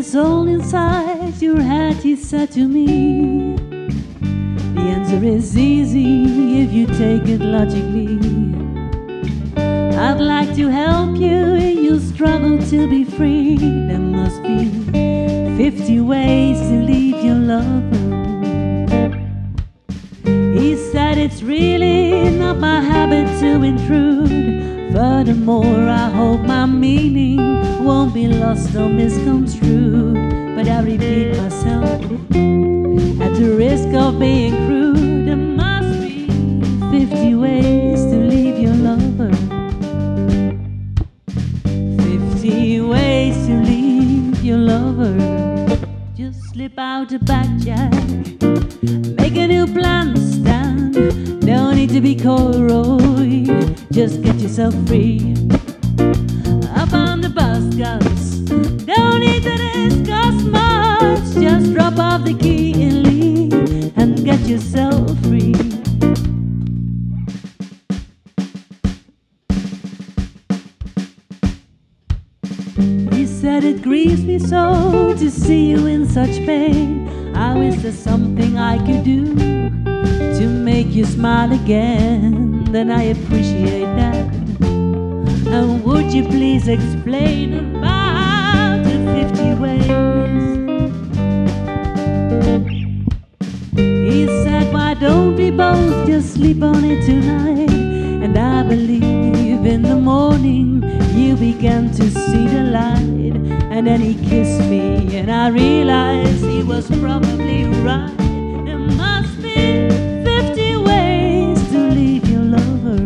it's all inside your head, he said to me. The answer is easy if you take it logically. I'd like to help you in your struggle to be free. There must be 50 ways to leave your lover. He said it's really not my habit to intrude. Furthermore, I hope my meaning won't be lost or misconstrued. But I repeat myself, at the risk of being crude, there must be 50 ways to leave your lover. 50 ways to leave your lover. Just slip out the back, Jack. Make a new plan, Stan. Don't need to be coy. Just get yourself free. Up on the bus, Gus. Don't need to discuss much. Just drop off the key and leave, and get yourself free. He said it grieves me so to see you in such pain. I wish there's something I could do to make you smile again. Then I appreciate that. And would you please explain about the 50 ways? He said, why don't we both just sleep on it tonight? And I believe in the morning you began to see the light. And then he kissed me and I realized he was probably right. There must be 50 ways to leave your lover.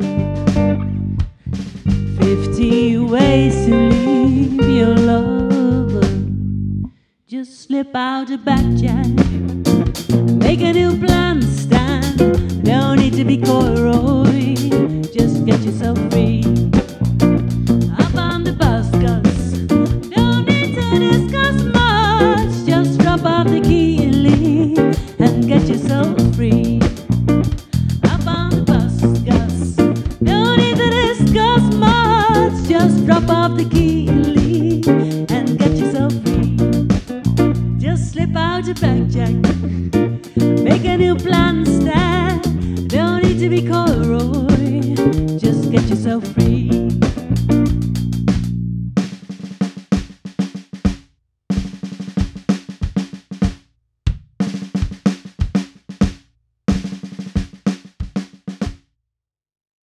50 ways to leave your lover. Just slip out the back, Jack. Make a new plan, Stan. No need to be coy. Just get yourself free. Up on the bus, Gus. Don't need to discuss much. Just drop off the key and leave, and get yourself free. Up on the bus, Gus. Don't need to discuss much. Just drop off the key and leave, and get yourself free. Just slip out the back, Jack. Make a new plan, Stan. Don't need to be coy. Just get yourself free.